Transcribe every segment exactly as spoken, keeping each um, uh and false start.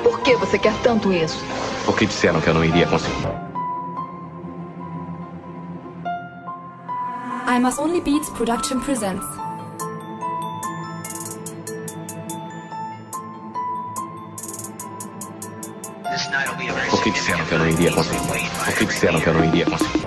por que você quer tanto isso? Porque disseram que eu não iria conseguir. I Must Only Beats Production presents. Porque disseram que eu não iria conseguir. Porque disseram que eu não iria conseguir.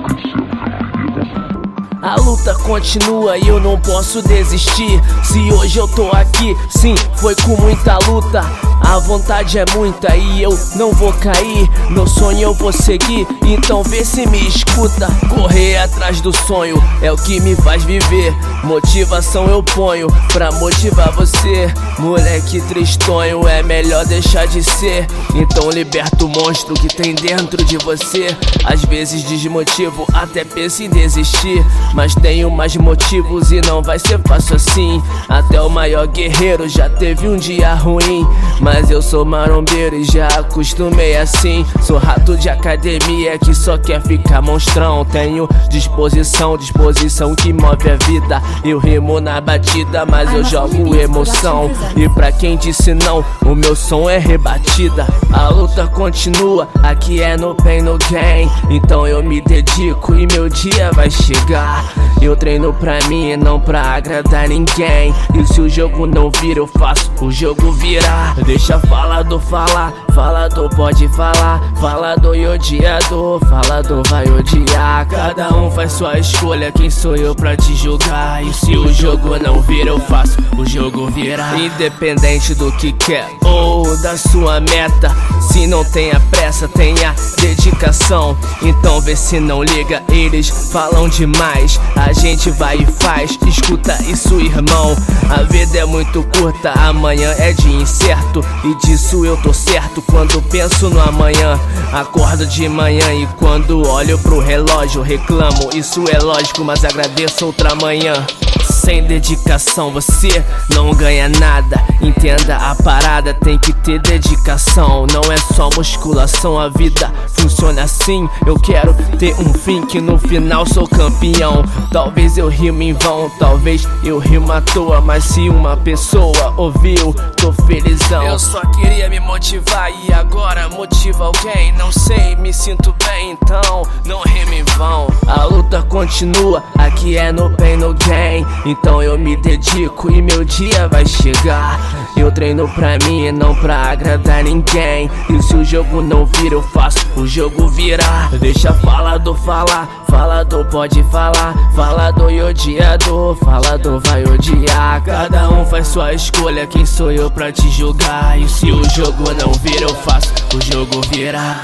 A luta continua e eu não posso desistir. Se hoje eu tô aqui, sim, foi com muita luta. A vontade é muita e eu não vou cair. Meu sonho eu vou seguir, então vê se me escuta. Correr atrás do sonho é o que me faz viver. Motivação eu ponho pra motivar você. Moleque tristonho, é melhor deixar de ser. Então liberta o monstro que tem dentro de você. Às vezes desmotivo, até penso em desistir, mas tenho mais motivos e não vai ser fácil assim. Até o maior guerreiro já teve um dia ruim, mas eu sou marombeiro e já acostumei assim. Sou rato de academia que só quer ficar monstrão. Tenho disposição, disposição que move a vida. Eu rimo na batida, mas eu jogo emoção. E pra quem disse não, o meu som é rebatida. A luta continua, aqui é no pain no gain. Então eu me dedico e meu dia vai chegar. Eu treino pra mim e não pra agradar ninguém. E se o jogo não vira, eu faço o jogo virar. Deixa falador falar, falador pode falar. Falador e odiador, falador vai odiar. Cada um faz sua escolha, quem sou eu pra te julgar? E se o jogo não vira, eu faço o jogo virar. Independente do que quer ou da sua meta, se não tenha pressa, tenha dedicação. Então vê se não liga, eles falam demais. A gente vai e faz, escuta isso, irmão. A vida é muito curta, amanhã é dia incerto. E disso eu tô certo quando penso no amanhã. Acordo de manhã e quando olho pro relógio reclamo. Isso é lógico, mas agradeço outra manhã. Sem dedicação você não ganha nada. Entenda a parada, tem que ter dedicação. Não é só musculação, a vida funciona assim. Eu quero ter um fim que no final sou campeão. Talvez eu rimo em vão, talvez eu rimo à toa, mas se uma pessoa ouviu, tô felizão. Eu só queria me motivar e agora motiva alguém. Não sei, me sinto bem, então não rimo em vão. A luta continua, aqui é no pain no gain. Então eu me dedico e meu dia vai chegar. Eu treino pra mim e não pra agradar ninguém. E se o jogo não vira, eu faço o jogo virar. Deixa falador falar, falador pode falar. Falador e odiador, falador vai odiar. Cada um faz sua escolha, quem sou eu pra te julgar? E se o jogo não vira, eu faço o jogo virar.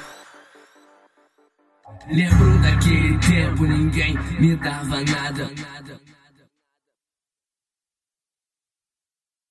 Lembro daquele tempo, ninguém me dava nada.